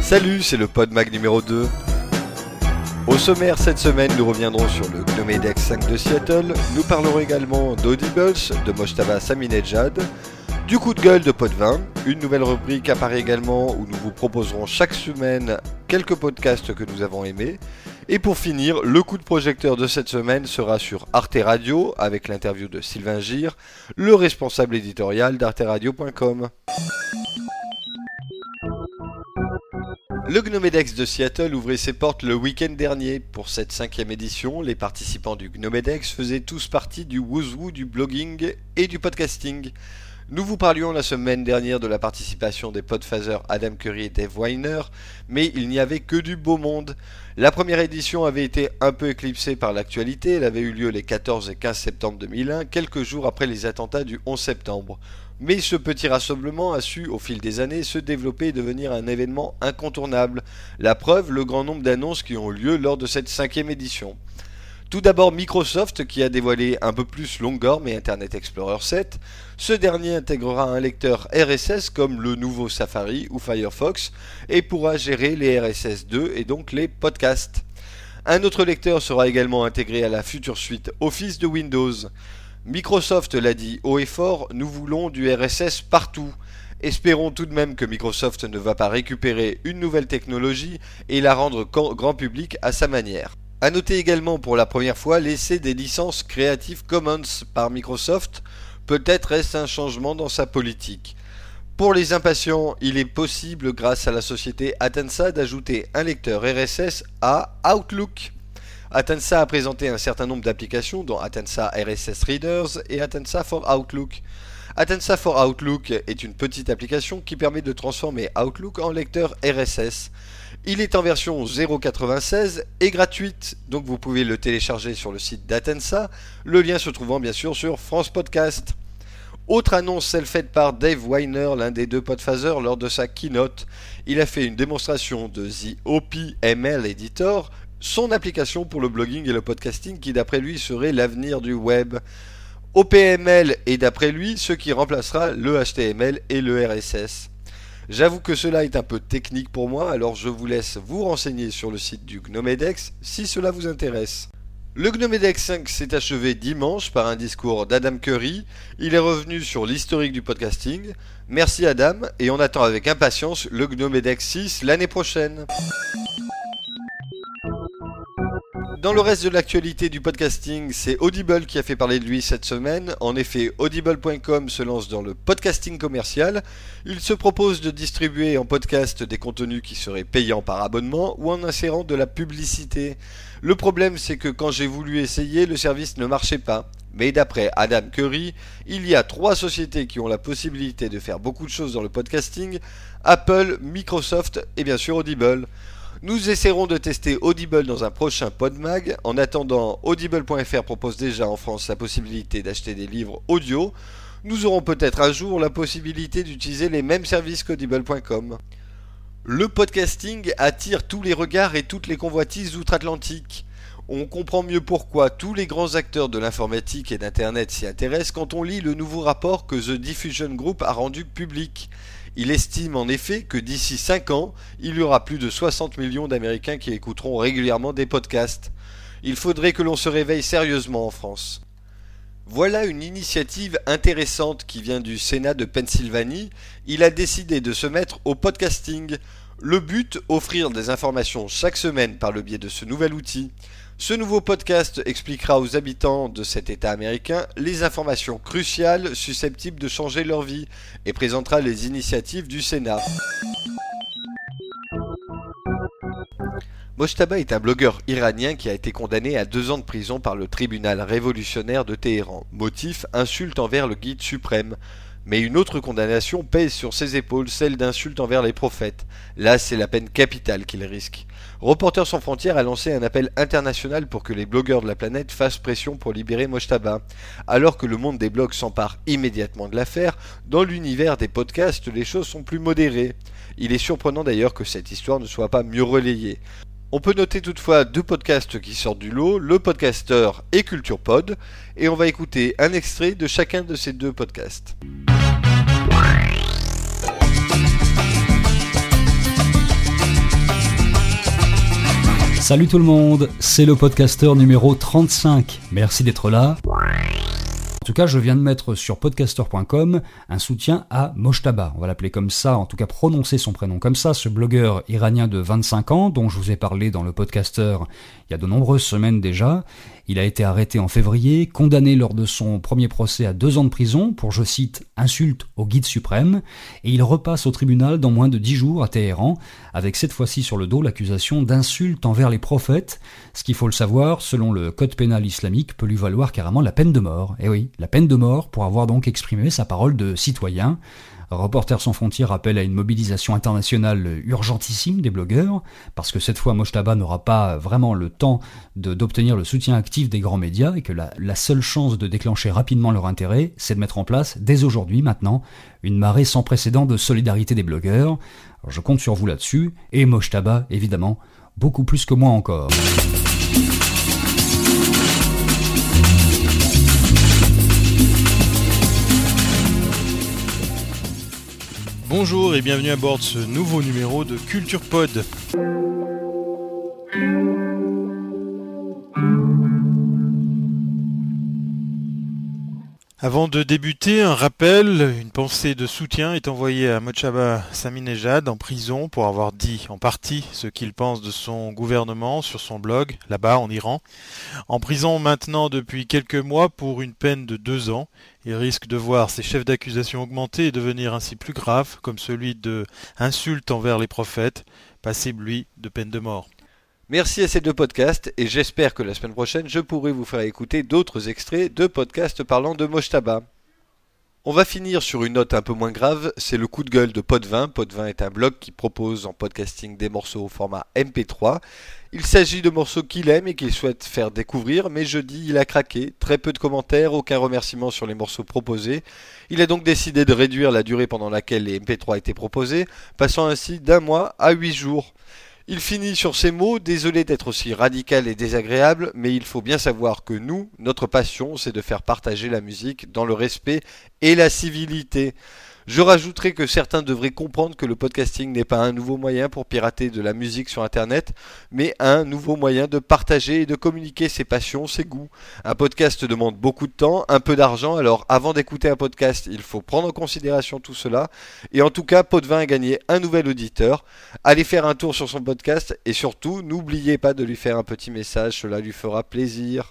Salut, c'est le PodMag numéro 2. Au sommaire cette semaine, nous reviendrons sur le GNOMEDEX 5 de Seattle. Nous parlerons également d'Audibles, de Mojtaba Saminejad, du coup de gueule de Pod20. Une nouvelle rubrique apparaît également où nous vous proposerons chaque semaine quelques podcasts que nous avons aimés. Et pour finir, le coup de projecteur de cette semaine sera sur Arte Radio avec l'interview de Sylvain Gire, le responsable éditorial d'arteradio.com. Le GNOMEDEX de Seattle ouvrait ses portes le week-end dernier. Pour cette 5e édition, les participants du GNOMEDEX faisaient tous partie du who's who du blogging et du podcasting. Nous vous parlions la semaine dernière de la participation des podphasers Adam Curry et Dave Winer, mais il n'y avait que du beau monde. La première édition avait été un peu éclipsée par l'actualité, elle avait eu lieu les 14 et 15 septembre 2001, quelques jours après les attentats du 11 septembre. Mais ce petit rassemblement a su, au fil des années, se développer et devenir un événement incontournable. La preuve, le grand nombre d'annonces qui ont lieu lors de cette 5e édition. Tout d'abord Microsoft qui a dévoilé un peu plus Longorm et Internet Explorer 7. Ce dernier intégrera un lecteur RSS comme le nouveau Safari ou Firefox et pourra gérer les RSS 2 et donc les podcasts. Un autre lecteur sera également intégré à la future suite Office de Windows. Microsoft l'a dit haut et fort, nous voulons du RSS partout. Espérons tout de même que Microsoft ne va pas récupérer une nouvelle technologie et la rendre grand public à sa manière. A noter également pour la première fois l'essai des licences Creative Commons par Microsoft, peut-être est-ce un changement dans sa politique. Pour les impatients, il est possible grâce à la société Atensa d'ajouter un lecteur RSS à Outlook. Atensa a présenté un certain nombre d'applications dont Atensa RSS Readers et Atensa for Outlook. Atensa for Outlook est une petite application qui permet de transformer Outlook en lecteur RSS. Il est en version 0.96 et gratuite, donc vous pouvez le télécharger sur le site d'Atensa, le lien se trouvant bien sûr sur France Podcast. Autre annonce, celle faite par Dave Winer, l'un des deux podphasers, lors de sa keynote. Il a fait une démonstration de The OPML Editor, son application pour le blogging et le podcasting qui d'après lui serait l'avenir du web. OPML est d'après lui ce qui remplacera le HTML et le RSS. J'avoue que cela est un peu technique pour moi, alors je vous laisse vous renseigner sur le site du GNOMEDEX si cela vous intéresse. Le GNOMEDEX 5 s'est achevé dimanche par un discours d'Adam Curry. Il est revenu sur l'historique du podcasting. Merci Adam, et on attend avec impatience le GNOMEDEX 6 l'année prochaine. Dans le reste de l'actualité du podcasting, c'est Audible qui a fait parler de lui cette semaine. En effet, Audible.com se lance dans le podcasting commercial. Il se propose de distribuer en podcast des contenus qui seraient payants par abonnement ou en insérant de la publicité. Le problème, c'est que quand j'ai voulu essayer, le service ne marchait pas. Mais d'après Adam Curry, il y a 3 sociétés qui ont la possibilité de faire beaucoup de choses dans le podcasting: Apple, Microsoft et bien sûr Audible. Nous essaierons de tester Audible dans un prochain PodMag. En attendant, Audible.fr propose déjà en France la possibilité d'acheter des livres audio. Nous aurons peut-être un jour la possibilité d'utiliser les mêmes services qu'Audible.com. Le podcasting attire tous les regards et toutes les convoitises outre-Atlantique. On comprend mieux pourquoi tous les grands acteurs de l'informatique et d'Internet s'y intéressent quand on lit le nouveau rapport que The Diffusion Group a rendu public. Il estime en effet que d'ici 5 ans, il y aura plus de 60 millions d'Américains qui écouteront régulièrement des podcasts. Il faudrait que l'on se réveille sérieusement en France. Voilà une initiative intéressante qui vient du Sénat de Pennsylvanie. Il a décidé de se mettre au podcasting. Le but, offrir des informations chaque semaine par le biais de ce nouvel outil. Ce nouveau podcast expliquera aux habitants de cet État américain les informations cruciales susceptibles de changer leur vie et présentera les initiatives du Sénat. Mojtaba est un blogueur iranien qui a été condamné à 2 ans de prison par le tribunal révolutionnaire de Téhéran. Motif, insulte envers le guide suprême. Mais une autre condamnation pèse sur ses épaules, celle d'insulte envers les prophètes. Là, c'est la peine capitale qu'il risque. Reporters sans frontières a lancé un appel international pour que les blogueurs de la planète fassent pression pour libérer Mojtaba. Alors que le monde des blogs s'empare immédiatement de l'affaire, dans l'univers des podcasts, les choses sont plus modérées. Il est surprenant d'ailleurs que cette histoire ne soit pas mieux relayée. On peut noter toutefois 2 podcasts qui sortent du lot, le Podcaster et Culture Pod, et on va écouter un extrait de chacun de ces 2 podcasts. Salut tout le monde, c'est le podcasteur numéro 35. Merci d'être là. En tout cas, je viens de mettre sur podcaster.com un soutien à Mojtaba. On va l'appeler comme ça, en tout cas prononcer son prénom comme ça, ce blogueur iranien de 25 ans dont je vous ai parlé dans le podcaster il y a de nombreuses semaines déjà. Il a été arrêté en février, condamné lors de son premier procès à 2 ans de prison pour, je cite, insulte au guide suprême, et il repasse au tribunal dans moins de 10 jours à Téhéran, avec cette fois-ci sur le dos l'accusation d'insulte envers les prophètes, ce qu'il faut le savoir, selon le code pénal islamique, peut lui valoir carrément la peine de mort. Et oui, la peine de mort pour avoir donc exprimé sa parole de citoyen. Reporters sans frontières appelle à une mobilisation internationale urgentissime des blogueurs, parce que cette fois Mojtaba n'aura pas vraiment le temps d'obtenir le soutien actif des grands médias, et que la seule chance de déclencher rapidement leur intérêt, c'est de mettre en place, dès aujourd'hui, maintenant, une marée sans précédent de solidarité des blogueurs. Alors je compte sur vous là-dessus, et Mojtaba, évidemment, beaucoup plus que moi encore. Bonjour et bienvenue à bord de ce nouveau numéro de Culture Pod. Avant de débuter, un rappel, une pensée de soutien est envoyée à Mojtaba Saminejad en prison pour avoir dit en partie ce qu'il pense de son gouvernement sur son blog, là-bas en Iran. En prison maintenant depuis quelques mois pour une peine de 2 ans. Il risque de voir ses chefs d'accusation augmenter et devenir ainsi plus graves, comme celui de insulte envers les prophètes, passible lui de peine de mort. Merci à ces 2 podcasts et j'espère que la semaine prochaine je pourrai vous faire écouter d'autres extraits de podcasts parlant de Mojtaba. On va finir sur une note un peu moins grave, c'est le coup de gueule de Pod20. Pod20 est un blog qui propose en podcasting des morceaux au format MP3. Il s'agit de morceaux qu'il aime et qu'il souhaite faire découvrir, mais jeudi il a craqué, très peu de commentaires, aucun remerciement sur les morceaux proposés. Il a donc décidé de réduire la durée pendant laquelle les MP3 étaient proposés, passant ainsi d'1 mois à 8 jours. Il finit sur ces mots, désolé d'être aussi radical et désagréable, mais il faut bien savoir que nous, notre passion, c'est de faire partager la musique dans le respect et la civilité. Je rajouterai que certains devraient comprendre que le podcasting n'est pas un nouveau moyen pour pirater de la musique sur internet, mais un nouveau moyen de partager et de communiquer ses passions, ses goûts. Un podcast demande beaucoup de temps, un peu d'argent, alors avant d'écouter un podcast, il faut prendre en considération tout cela. Et en tout cas, Pod20 a gagné un nouvel auditeur. Allez faire un tour sur son podcast et surtout, n'oubliez pas de lui faire un petit message, cela lui fera plaisir.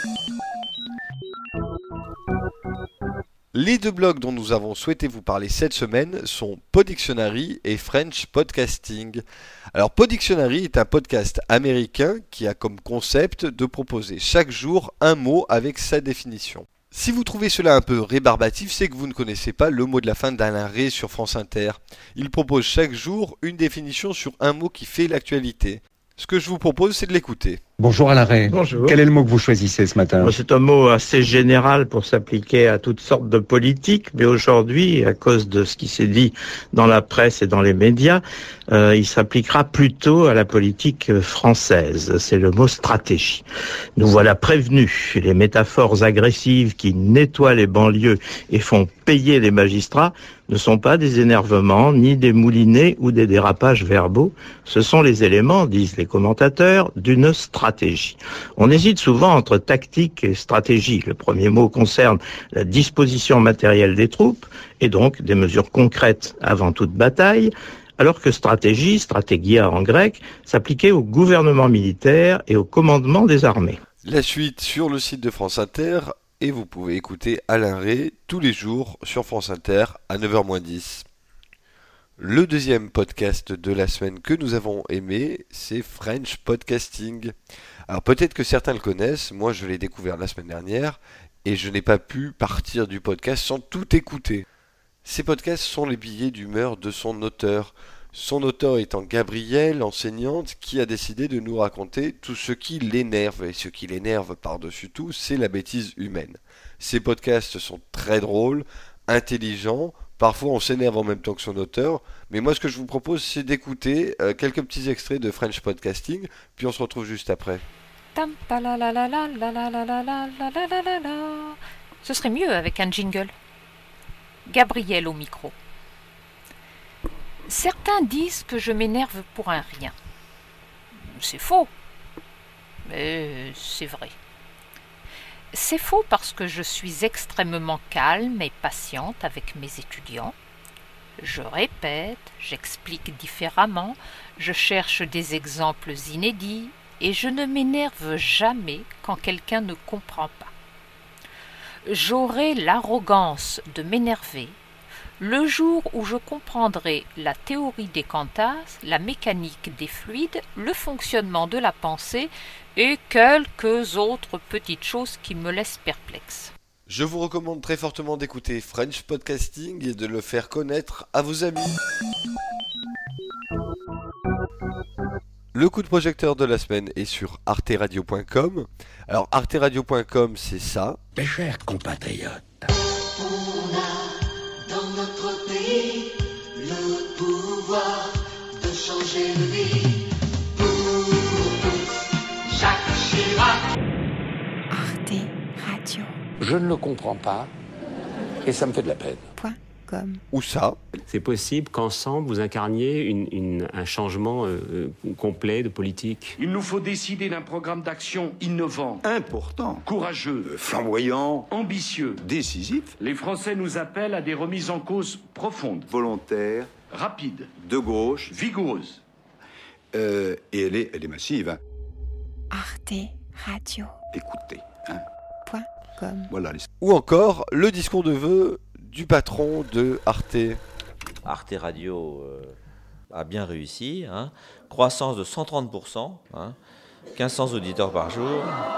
Les 2 blogs dont nous avons souhaité vous parler cette semaine sont Podictionary et French Podcasting. Alors Podictionary est un podcast américain qui a comme concept de proposer chaque jour un mot avec sa définition. Si vous trouvez cela un peu rébarbatif, c'est que vous ne connaissez pas le mot de la fin d'Alain Ré sur France Inter. Il propose chaque jour une définition sur un mot qui fait l'actualité. Ce que je vous propose, c'est de l'écouter. Bonjour Alain Rey. Bonjour. Quel est le mot que vous choisissez ce matin ? C'est un mot assez général pour s'appliquer à toutes sortes de politiques, mais aujourd'hui, à cause de ce qui s'est dit dans la presse et dans les médias, il s'appliquera plutôt à la politique française. C'est le mot stratégie. Nous voilà prévenus. Les métaphores agressives qui nettoient les banlieues et font payer les magistrats ne sont pas des énervements, ni des moulinets ou des dérapages verbaux. Ce sont les éléments, disent les commentateurs, d'une stratégie. On hésite souvent entre tactique et stratégie. Le premier mot concerne la disposition matérielle des troupes et donc des mesures concrètes avant toute bataille, alors que stratégie, stratégia en grec, s'appliquait au gouvernement militaire et au commandement des armées. La suite sur le site de France Inter et vous pouvez écouter Alain Rey tous les jours sur France Inter à 9h-10. Le deuxième podcast de la semaine que nous avons aimé, c'est French Podcasting. Alors peut-être que certains le connaissent, moi je l'ai découvert la semaine dernière et je n'ai pas pu partir du podcast sans tout écouter. Ces podcasts sont les billets d'humeur de son auteur. Son auteur étant Gabrielle, enseignante, qui a décidé de nous raconter tout ce qui l'énerve. Et ce qui l'énerve par-dessus tout, c'est la bêtise humaine. Ces podcasts sont très drôles, intelligents, parfois on s'énerve en même temps que son auteur, mais moi ce que je vous propose c'est d'écouter quelques petits extraits de French Podcasting, puis on se retrouve juste après. Ce serait mieux avec un jingle. Gabrielle au micro. Certains disent que je m'énerve pour un rien. C'est faux. C'est vrai. C'est faux parce que je suis extrêmement calme et patiente avec mes étudiants. Je répète, j'explique différemment, je cherche des exemples inédits et je ne m'énerve jamais quand quelqu'un ne comprend pas. J'aurai l'arrogance de m'énerver le jour où je comprendrai la théorie des quantas, la mécanique des fluides, le fonctionnement de la pensée et quelques autres petites choses qui me laissent perplexe. Je vous recommande très fortement d'écouter French Podcasting et de le faire connaître à vos amis. Le coup de projecteur de la semaine est sur arteradio.com. Alors arteradio.com, c'est ça. Mes chers compatriotes, on a dans notre pays le pouvoir de changer de vie. Pour tous, Jacques Chirac. Arte Radio. je ne le comprends pas et ça me fait de la peine. .com. Où ça? C'est possible qu'ensemble vous incarniez un changement complet de politique. Il nous faut décider d'un programme d'action innovant, important, courageux, flamboyant, ambitieux, décisif. Les Français nous appellent à des remises en cause profondes, volontaires, rapides, de gauche, vigoureuses. Et elle est massive. Arte Radio. Écoutez. .com. Voilà. Ou encore le discours de vœux du patron de Arte. Arte Radio a bien réussi, hein. Croissance de 130%, hein. 1500 auditeurs par jour.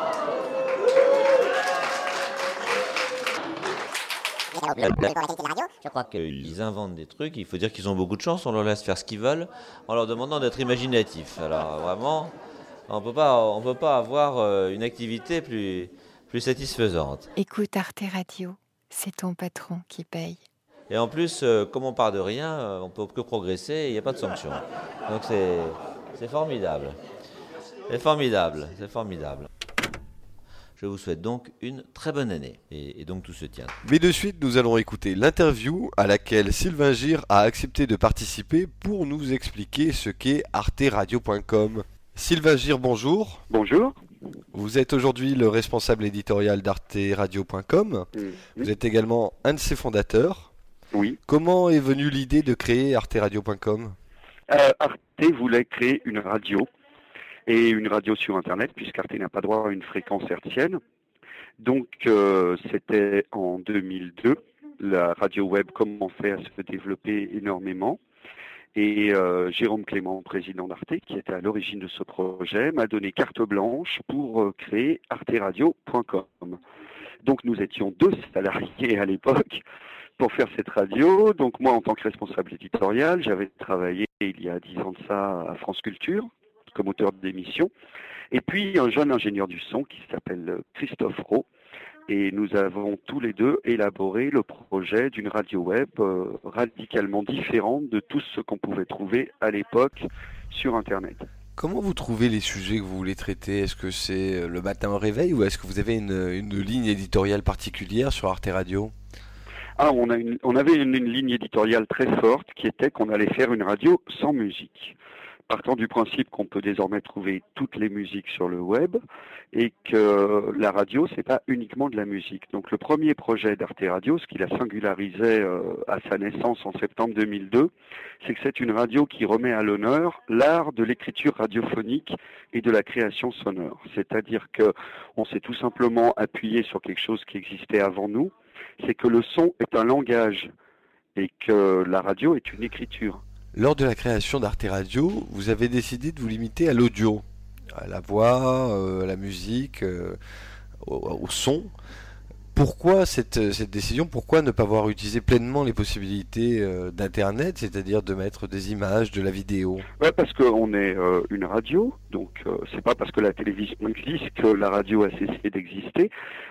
Je crois qu'ils inventent des trucs, il faut dire qu'ils ont beaucoup de chance, on leur laisse faire ce qu'ils veulent en leur demandant d'être imaginatifs. Alors vraiment, on peut pas avoir une activité plus satisfaisante. Écoute Arte Radio, c'est ton patron qui paye. Et en plus, comme on part de rien, on peut que progresser et il n'y a pas de sanction. Donc c'est formidable. C'est formidable. Je vous souhaite donc une très bonne année. Et donc tout se tient. Mais de suite, nous allons écouter l'interview à laquelle Sylvain Gir a accepté de participer pour nous expliquer ce qu'est arteradio.com. Sylvain Gir, bonjour. Bonjour. Vous êtes aujourd'hui le responsable éditorial d'arteradio.com. Vous êtes également un de ses fondateurs. Oui. Comment est venue l'idée de créer arteradio.com ? Arte voulait créer une radio, et une radio sur Internet, puisqu'Arte n'a pas droit à une fréquence hertzienne. Donc c'était en 2002, la radio web commençait à se développer énormément. Et Jérôme Clément, président d'Arte, qui était à l'origine de ce projet, m'a donné carte blanche pour créer arteradio.com. Donc nous étions 2 salariés à l'époque pour faire cette radio. Donc moi, en tant que responsable éditorial, j'avais travaillé il y a 10 ans de ça à France Culture, comme auteur d'émission. Et puis un jeune ingénieur du son qui s'appelle Christophe Rowe. Et nous avons tous les deux élaboré le projet d'une radio web radicalement différente de tout ce qu'on pouvait trouver à l'époque sur Internet. Comment vous trouvez les sujets que vous voulez traiter ? Est-ce que c'est le matin au réveil ou est-ce que vous avez une ligne éditoriale particulière sur Arte Radio ? On avait une ligne éditoriale très forte qui était qu'on allait faire une radio sans musique. Partant du principe qu'on peut désormais trouver toutes les musiques sur le web et que la radio, c'est pas uniquement de la musique. Donc le premier projet d'Arte Radio, ce qui la singularisait à sa naissance en septembre 2002, c'est que c'est une radio qui remet à l'honneur l'art de l'écriture radiophonique et de la création sonore. C'est-à-dire que on s'est tout simplement appuyé sur quelque chose qui existait avant nous, c'est que le son est un langage et que la radio est une écriture. Lors de la création d'Arte Radio, vous avez décidé de vous limiter à l'audio, à la voix, à la musique, au son. Pourquoi cette décision ? Pourquoi ne pas avoir utilisé pleinement les possibilités d'Internet, c'est-à-dire de mettre des images, de la vidéo ? Ouais, parce qu'on est une radio, donc c'est pas parce que la télévision existe que la radio a cessé d'exister.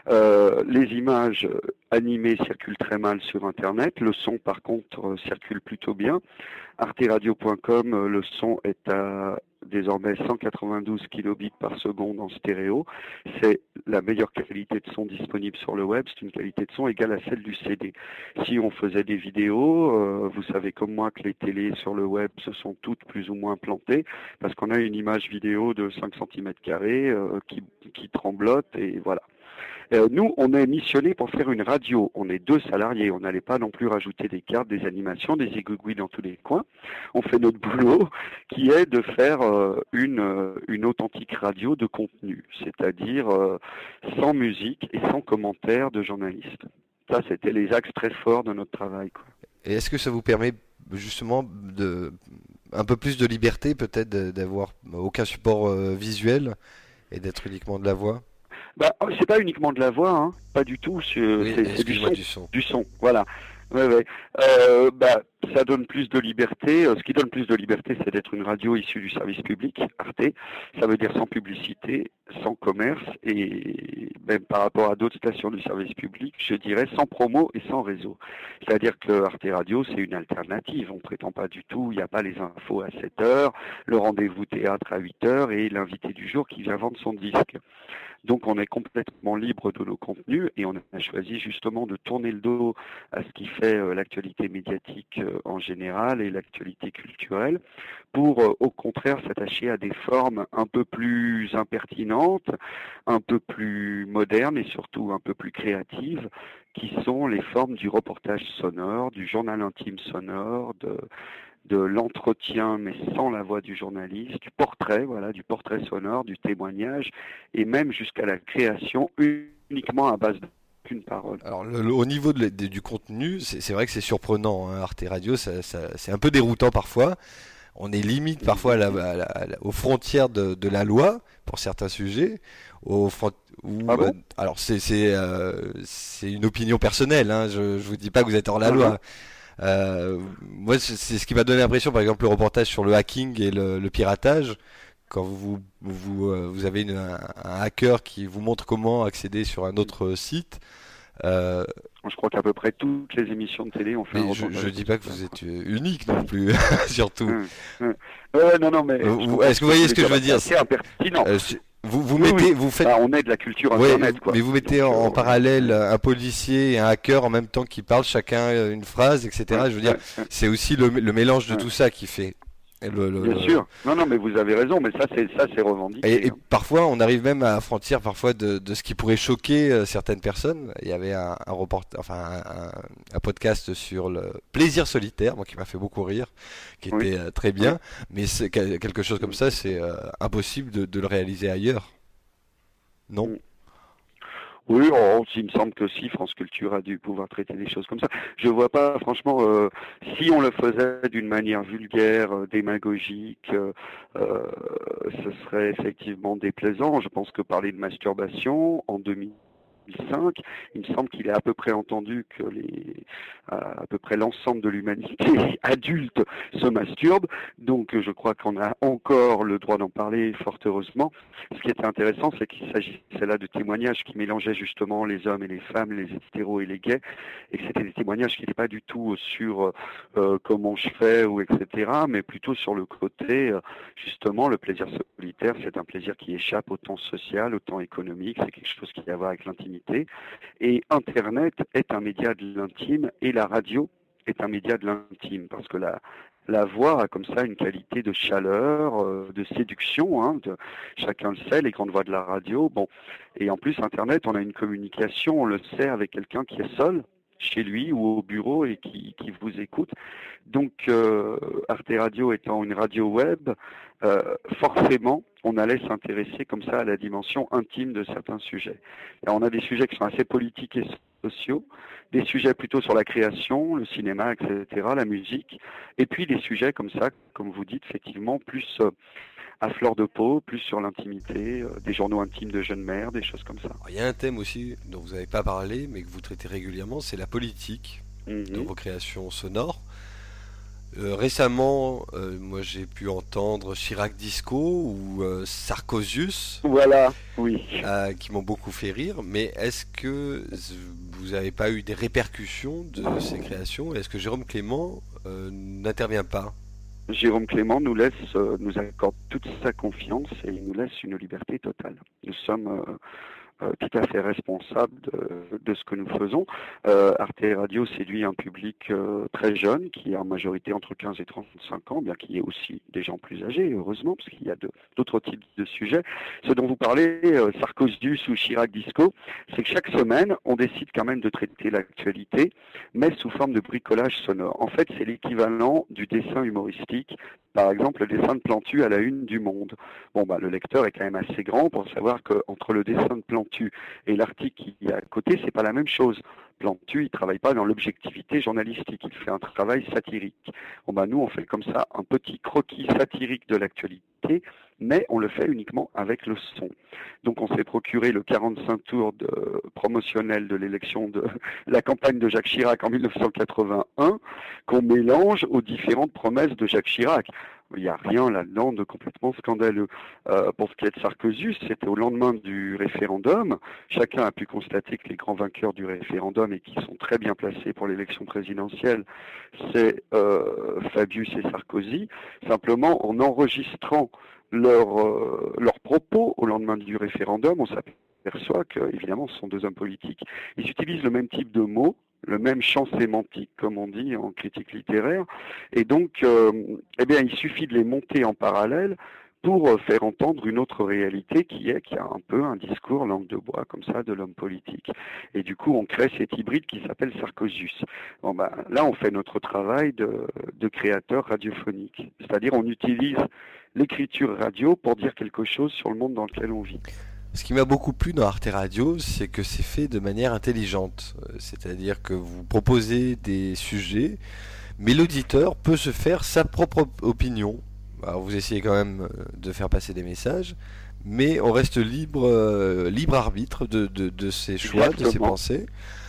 Les images animées circulent très mal sur Internet, le son par contre circule plutôt bien. arteradio.com, le son est à désormais 192 kilobits par seconde en stéréo. C'est la meilleure qualité de son disponible sur le web. C'est une qualité de son égale à celle du CD. Si on faisait des vidéos, vous savez comme moi que les télés sur le web se sont toutes plus ou moins plantées parce qu'on a une image vidéo de 5 cm² qui tremblote et voilà. Nous, on est missionné pour faire une radio. On est 2 salariés. On n'allait pas non plus rajouter des cartes, des animations, des égouigouis dans tous les coins. On fait notre boulot, qui est de faire une authentique radio de contenu, c'est-à-dire sans musique et sans commentaires de journalistes. Ça, c'était les axes très forts de notre travail, quoi. Et est-ce que ça vous permet justement un peu plus de liberté, peut-être d'avoir aucun support visuel et d'être uniquement de la voix? C'est pas uniquement de la voix, hein, pas du tout. C'est du son. Voilà. Ouais. Ça donne plus de liberté. Ce qui donne plus de liberté, c'est d'être une radio issue du service public, Arte. Ça veut dire sans publicité, sans commerce et même par rapport à d'autres stations du service public, je dirais sans promo et sans réseau. C'est-à-dire que Arte Radio, c'est une alternative. On prétend pas du tout, il n'y a pas les infos à 7h, le rendez-vous théâtre à 8h et l'invité du jour qui vient vendre son disque. Donc on est complètement libre de nos contenus et on a choisi justement de tourner le dos à ce qui fait l'actualité médiatique en général et l'actualité culturelle pour au contraire s'attacher à des formes un peu plus impertinentes, un peu plus modernes et surtout un peu plus créatives qui sont les formes du reportage sonore, du journal intime sonore, de l'entretien mais sans la voix du journaliste, du portrait sonore, du témoignage et même jusqu'à la création uniquement à base d'une parole. Alors au niveau du contenu, c'est vrai que c'est surprenant, hein, Arte Radio, c'est un peu déroutant parfois. On est limite parfois aux frontières de la loi pour certains sujets. Alors c'est une opinion personnelle, hein, je vous dis pas que vous êtes hors la loi. Moi, c'est ce qui m'a donné l'impression, par exemple, le reportage sur le hacking et le piratage. Quand vous avez un hacker qui vous montre comment accéder sur un autre site. Je crois qu'à peu près toutes les émissions de télé ont fait un reportage. Je dis pas que vous êtes unique non plus, surtout. Non, mais est-ce que vous voyez ce que je veux dire? C'est impertinent. Vous faites. On est de la culture internet, quoi. Mais vous mettez en parallèle un policier et un hacker en même temps qui parlent chacun une phrase, etc. Je veux dire, c'est aussi le mélange de tout ça qui fait. Bien sûr. Non, mais vous avez raison, mais ça c'est revendiqué. Et parfois, on arrive même à frontière parfois de ce qui pourrait choquer certaines personnes. Il y avait un podcast sur le plaisir solitaire, moi qui m'a fait beaucoup rire, qui était très bien. Mais c'est quelque chose comme ça, c'est impossible de le réaliser ailleurs. Non. Oui, il me semble que si France Culture a dû pouvoir traiter des choses comme ça. Je vois pas, franchement, si on le faisait d'une manière vulgaire, démagogique, ce serait effectivement déplaisant. Je pense que parler de masturbation en 2005, il me semble qu'il est à peu près entendu que à peu près l'ensemble de l'humanité adulte se masturbe. Donc je crois qu'on a encore le droit d'en parler, fort heureusement. Ce qui était intéressant, c'est qu'il s'agissait là de témoignages qui mélangeaient justement les hommes et les femmes, les hétéros et les gays, et que c'était des témoignages qui n'étaient pas du tout sur comment je fais ou etc., mais plutôt sur le côté justement le plaisir solitaire. C'est un plaisir qui échappe au temps social, au temps économique. C'est quelque chose qui a à voir avec l'intimité. Et Internet est un média de l'intime et la radio est un média de l'intime parce que la voix a comme ça une qualité de chaleur, de séduction, hein, chacun le sait, les grandes voix de la radio. Bon, et en plus Internet, on a une communication, on le sait, avec quelqu'un qui est seul chez lui ou au bureau et qui vous écoute. Donc Arte Radio étant une radio web, forcément on allait s'intéresser comme ça à la dimension intime de certains sujets. Et on a des sujets qui sont assez politiques et sociaux, des sujets plutôt sur la création, le cinéma, etc., la musique, et puis des sujets comme ça, comme vous dites, effectivement, plus à fleur de peau, plus sur l'intimité, des journaux intimes de jeunes mères, des choses comme ça. Il y a un thème aussi dont vous n'avez pas parlé, mais que vous traitez régulièrement, c'est la politique dans vos créations sonores. Récemment, moi j'ai pu entendre Chirac Disco ou Sarkozius, voilà, oui, qui m'ont beaucoup fait rire. Mais est-ce que vous n'avez pas eu des répercussions de ces créations? Est-ce que Jérôme Clément n'intervient pas Jérôme Clément nous accorde toute sa confiance et il nous laisse une liberté totale. Nous sommes tout à fait responsables de ce que nous faisons. Arte Radio séduit un public très jeune, qui est en majorité entre 15 et 35 ans, bien qu'il y ait aussi des gens plus âgés, heureusement, parce qu'il y a d'autres types de sujets. Ce dont vous parlez, Sarkozius ou Chirac Disco, c'est que chaque semaine, on décide quand même de traiter l'actualité, mais sous forme de bricolage sonore. En fait, c'est l'équivalent du dessin humoristique. Par exemple, le dessin de Plantu à la une du Monde. Bon, le lecteur est quand même assez grand pour savoir qu'entre le dessin de Plantu et l'article qui est à côté, c'est pas la même chose. Plantu, il travaille pas dans l'objectivité journalistique, il fait un travail satirique. Bon, nous, on fait comme ça un petit croquis satirique de l'actualité, mais on le fait uniquement avec le son. Donc on s'est procuré le 45 tours promotionnel de l'élection de la campagne de Jacques Chirac en 1981, qu'on mélange aux différentes promesses de Jacques Chirac. Il n'y a rien là-dedans de complètement scandaleux. Pour ce qui est de Sarkozy, c'était au lendemain du référendum. Chacun a pu constater que les grands vainqueurs du référendum et qui sont très bien placés pour l'élection présidentielle, c'est Fabius et Sarkozy. Simplement, en enregistrant leurs propos au lendemain du référendum, on s'aperçoit que, évidemment, ce sont deux hommes politiques. Ils utilisent le même type de mots, le même champ sémantique, comme on dit en critique littéraire, et donc, il suffit de les monter en parallèle pour faire entendre une autre réalité qui a un peu un discours langue de bois, comme ça, de l'homme politique. Et du coup, on crée cet hybride qui s'appelle Sarkozius. Là, on fait notre travail de créateur radiophonique. C'est-à-dire, on utilise l'écriture radio pour dire quelque chose sur le monde dans lequel on vit. Ce qui m'a beaucoup plu dans Arte Radio, c'est que c'est fait de manière intelligente. C'est-à-dire que vous proposez des sujets, mais l'auditeur peut se faire sa propre opinion. Alors vous essayez quand même de faire passer des messages, mais on reste libre arbitre de ses choix, de ses pensées.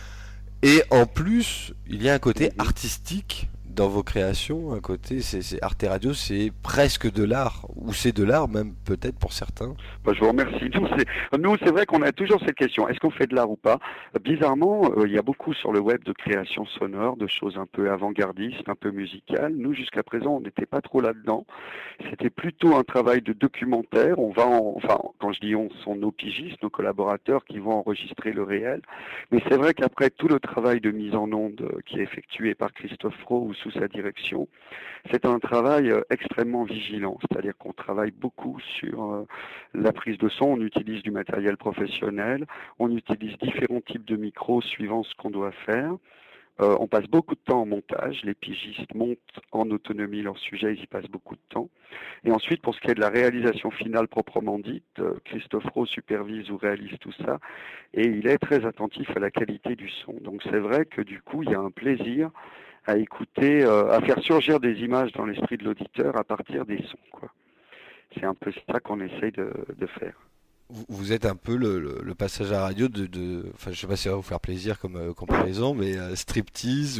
Et en plus, il y a un côté artistique dans vos créations, un côté, c'est Arte Radio, c'est presque de l'art, ou c'est de l'art même peut-être pour certains. Je vous remercie. Nous, c'est vrai qu'on a toujours cette question, est-ce qu'on fait de l'art ou pas? Bizarrement, il y a beaucoup sur le web de créations sonores, de choses un peu avant-gardistes, un peu musicales. Nous, jusqu'à présent, on n'était pas trop là-dedans. C'était plutôt un travail de documentaire. Quand je dis on, ce sont nos pigistes, nos collaborateurs qui vont enregistrer le réel. Mais c'est vrai qu'après tout le travail de mise en onde qui est effectué par Christophe Rowe ou sous sa direction, c'est un travail extrêmement vigilant, c'est-à-dire qu'on travaille beaucoup sur la prise de son, on utilise du matériel professionnel, on utilise différents types de micros suivant ce qu'on doit faire. On passe beaucoup de temps en montage, les pigistes montent en autonomie leur sujet, ils y passent beaucoup de temps. Et ensuite, pour ce qui est de la réalisation finale proprement dite, Christophe Rowe supervise ou réalise tout ça, et il est très attentif à la qualité du son. Donc c'est vrai que du coup, il y a un plaisir à écouter, à faire surgir des images dans l'esprit de l'auditeur à partir des sons, quoi. C'est un peu ça qu'on essaye de faire. Vous êtes un peu le passage à radio enfin je sais pas si ça va vous faire plaisir comme comparaison, mais Striptease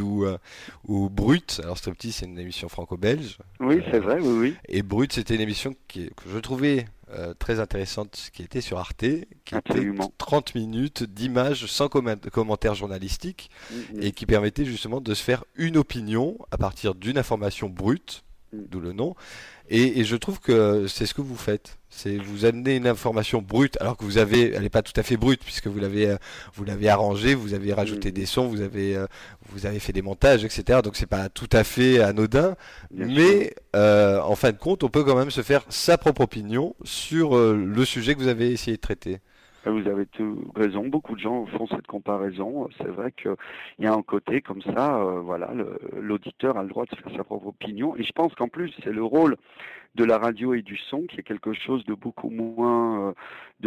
ou Brut. Alors Striptease c'est une émission franco-belge. Oui, c'est vrai, oui. Et Brut c'était une émission que je trouvais très intéressante, qui était sur Arte, qui Absolument. était 30 minutes d'images sans commentaires journalistiques et qui permettait justement de se faire une opinion à partir d'une information brute, d'où le nom. Et je trouve que c'est ce que vous faites. C'est vous amenez une information brute, alors que elle n'est pas tout à fait brute, puisque vous l'avez arrangée, vous avez rajouté des sons, vous avez fait des montages, etc. Donc c'est pas tout à fait anodin, mais en fin de compte, on peut quand même se faire sa propre opinion sur le sujet que vous avez essayé de traiter. Vous avez raison, beaucoup de gens font cette comparaison. C'est vrai qu'il y a un côté comme ça, l'auditeur a le droit de faire sa propre opinion. Et je pense qu'en plus, c'est le rôle de la radio et du son qui est quelque chose de beaucoup moins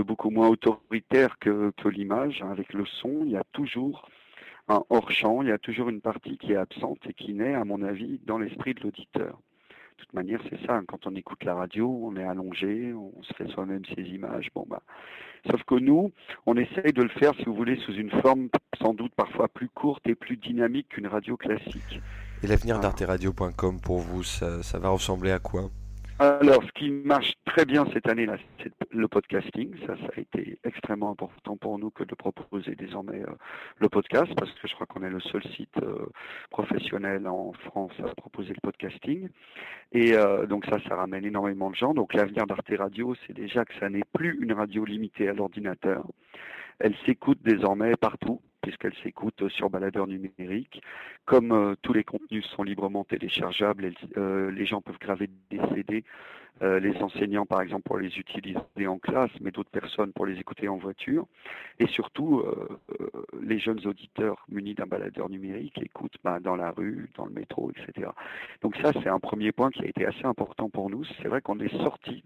autoritaire que l'image. Avec le son, il y a toujours un hors-champ, il y a toujours une partie qui est absente et qui naît, à mon avis, dans l'esprit de l'auditeur. De toute manière, c'est ça. Quand on écoute la radio, on est allongé, on se fait soi-même ses images. Sauf que nous, on essaye de le faire, si vous voulez, sous une forme sans doute parfois plus courte et plus dynamique qu'une radio classique. Et l'avenir d'arteradio.com pour vous, ça va ressembler à quoi ? Alors, ce qui marche très bien cette année-là, c'est le podcasting. Ça a été extrêmement important pour nous que de proposer désormais le podcast, parce que je crois qu'on est le seul site professionnel en France à proposer le podcasting. Et donc ça ramène énormément de gens. Donc l'avenir d'Arte Radio, c'est déjà que ça n'est plus une radio limitée à l'ordinateur. Elle s'écoute désormais partout, puisqu'elle s'écoute sur baladeur numérique. Comme tous les contenus sont librement téléchargeables, les gens peuvent graver des CD, les enseignants par exemple pour les utiliser en classe, mais d'autres personnes pour les écouter en voiture. Et surtout, les jeunes auditeurs munis d'un baladeur numérique écoutent dans la rue, dans le métro, etc. Donc ça, c'est un premier point qui a été assez important pour nous. C'est vrai qu'on est sorti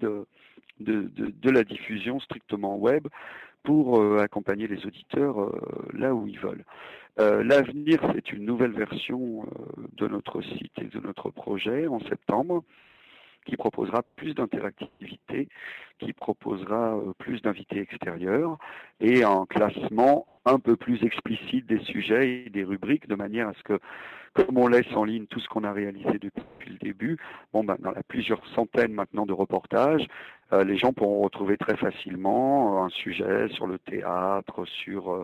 de la diffusion strictement web pour accompagner les auditeurs là où ils veulent. L'avenir, c'est une nouvelle version de notre site et de notre projet en septembre, qui proposera plus d'interactivité, qui proposera plus d'invités extérieurs et un classement un peu plus explicite des sujets et des rubriques, de manière à ce que, comme on laisse en ligne tout ce qu'on a réalisé depuis le début, dans plusieurs centaines maintenant de reportages, les gens pourront retrouver très facilement un sujet sur le théâtre, sur,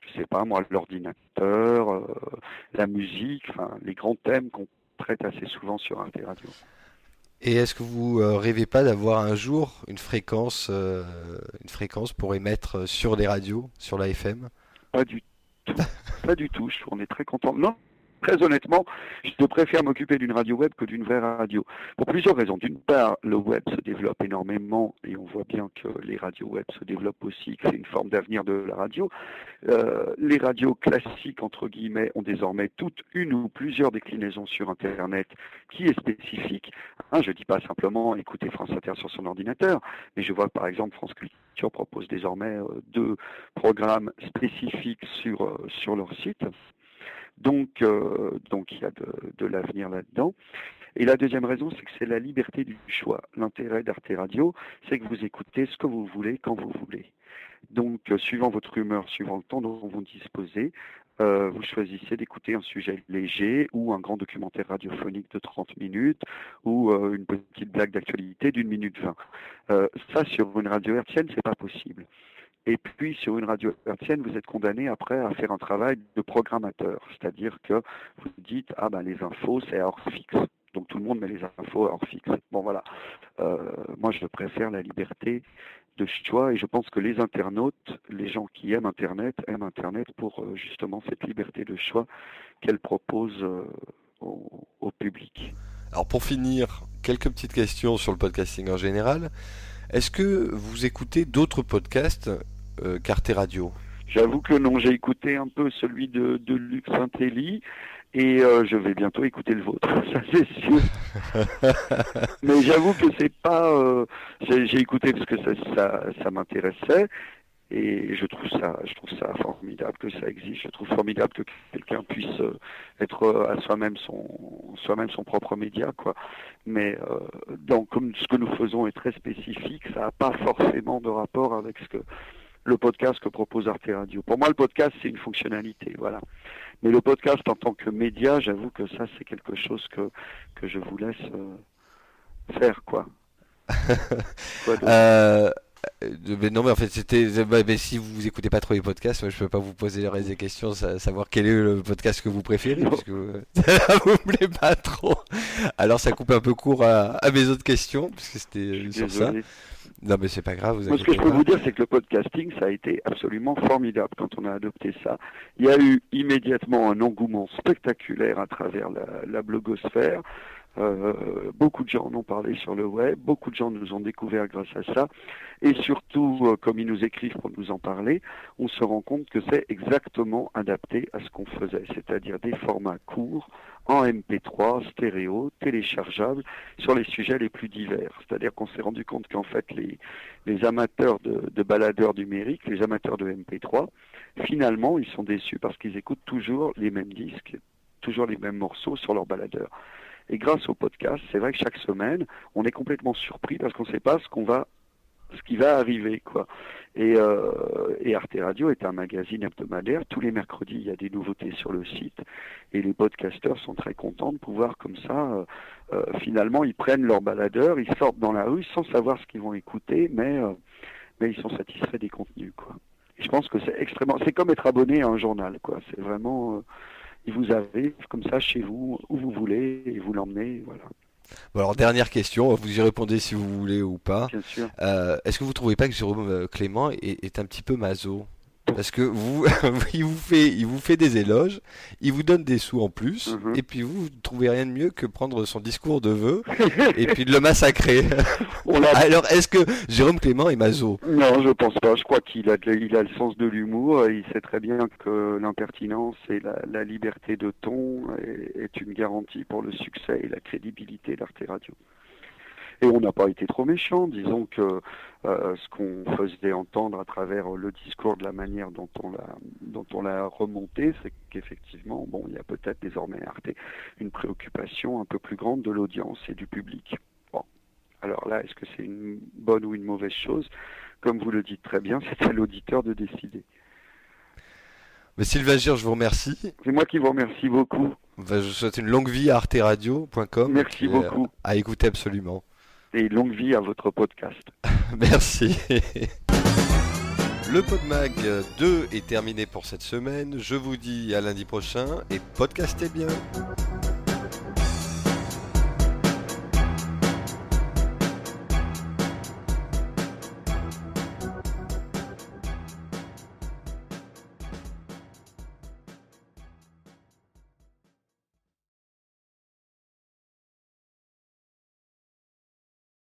l'ordinateur, la musique, les grands thèmes qu'on traite assez souvent sur Arte Radio. Et est-ce que vous rêvez pas d'avoir un jour une fréquence pour émettre sur des radios, sur la FM? Pas du tout. Pas du tout. On est très content. Non, très honnêtement, je préfère m'occuper d'une radio web que d'une vraie radio. Pour plusieurs raisons. D'une part, le web se développe énormément et on voit bien que les radios web se développent aussi, que c'est une forme d'avenir de la radio. Les radios classiques, entre guillemets, ont désormais toutes une ou plusieurs déclinaisons sur Internet qui est spécifique. Je dis pas simplement écouter France Inter sur son ordinateur, mais je vois par exemple France Culture propose désormais 2 programmes spécifiques sur leur site. Donc il y a de l'avenir là-dedans. Et la deuxième raison, c'est que c'est la liberté du choix. L'intérêt d'Arte Radio, c'est que vous écoutez ce que vous voulez, quand vous voulez. Donc, suivant votre humeur, suivant le temps dont vous disposez, vous choisissez d'écouter un sujet léger ou un grand documentaire radiophonique de 30 minutes ou une petite blague d'actualité d'1 minute 20. Ça, sur une radio hertzienne, c'est pas possible. Et puis, sur une radio hertzienne, vous êtes condamné après à faire un travail de programmateur. C'est-à-dire que vous dites, les infos, c'est à heure fixe. Donc, tout le monde met les infos à heure fixe. Bon, voilà. Moi, je préfère la liberté de choix et je pense que les internautes, les gens qui aiment Internet pour justement cette liberté de choix qu'elle propose au public. Alors, pour finir, quelques petites questions sur le podcasting en général. Est-ce que vous écoutez d'autres podcasts qu'Arte Radio? J'avoue que non, j'ai écouté un peu celui de Luc Saint-Élie et je vais bientôt écouter le vôtre, ça c'est sûr. Mais j'avoue que c'est pas... j'ai écouté parce que ça m'intéressait et je trouve ça formidable que ça existe. Je trouve formidable que quelqu'un puisse être à soi-même son propre média, quoi. Mais comme ce que nous faisons est très spécifique, ça n'a pas forcément de rapport avec le podcast que propose Arte Radio. Pour moi, le podcast, c'est une fonctionnalité, voilà. Mais le podcast en tant que média, j'avoue que ça, c'est quelque chose que je vous laisse faire, quoi. Non, mais en fait, mais si vous écoutez pas trop les podcasts, moi, je peux pas vous poser des questions, savoir quel est le podcast que vous préférez, parce que vous me plaît pas trop. Alors, ça coupe un peu court à mes autres questions, parce que c'était sur ça. Non, mais c'est pas grave. Ce que je peux vous dire, c'est que le podcasting, ça a été absolument formidable quand on a adopté ça. Il y a eu immédiatement un engouement spectaculaire à travers la blogosphère. Beaucoup de gens en ont parlé sur le web, beaucoup de gens nous ont découvert grâce à ça, et surtout, comme ils nous écrivent pour nous en parler, on se rend compte que c'est exactement adapté à ce qu'on faisait, c'est-à-dire des formats courts, en MP3, stéréo, téléchargeables, sur les sujets les plus divers. C'est-à-dire qu'on s'est rendu compte qu'en fait, les amateurs de baladeurs numériques, les amateurs de MP3, finalement, ils sont déçus parce qu'ils écoutent toujours les mêmes disques, toujours les mêmes morceaux sur leur baladeur. Et grâce au podcast, c'est vrai que chaque semaine, on est complètement surpris parce qu'on ne sait pas ce qu'on va ce qui va arriver, quoi. Et Arte Radio est un magazine hebdomadaire. Tous les mercredis, il y a des nouveautés sur le site. Et les podcasteurs sont très contents de pouvoir, comme ça, finalement, ils prennent leur baladeur, ils sortent dans la rue sans savoir ce qu'ils vont écouter, mais ils sont satisfaits des contenus, quoi. Et je pense que c'est comme être abonné à un journal, quoi. C'est vraiment, il vous arrive comme ça chez vous, où vous voulez, et vous l'emmenez, voilà. Bon, alors, dernière question, vous y répondez si vous voulez ou pas. Bien sûr. Est-ce que vous trouvez pas que Jérôme Clément est un petit peu maso? Parce que il vous fait des éloges, il vous donne des sous en plus, et puis vous ne trouvez rien de mieux que prendre son discours de vœux et puis de le massacrer. Alors, est-ce que Jérôme Clément est maso? Non, je pense pas. Je crois qu'il a le sens de l'humour. Il sait très bien que l'impertinence et la liberté de ton est une garantie pour le succès et la crédibilité d'Arte Radio. Et on n'a pas été trop méchants. Disons que ce qu'on faisait entendre à travers le discours, de la manière dont on l'a remonté, c'est qu'effectivement, bon, il y a peut-être désormais à Arte une préoccupation un peu plus grande de l'audience et du public. Bon, alors là, est-ce que c'est une bonne ou une mauvaise chose? Comme vous le dites très bien, c'est à l'auditeur de décider. Mais Sylvain Gire, je vous remercie. C'est moi qui vous remercie beaucoup. Je vous souhaite une longue vie à arteradio.com. Merci beaucoup. À écouter absolument. Et longue vie à votre podcast. Merci. Le Podmag 2 est terminé pour cette semaine. Je vous dis à lundi prochain et podcastez bien.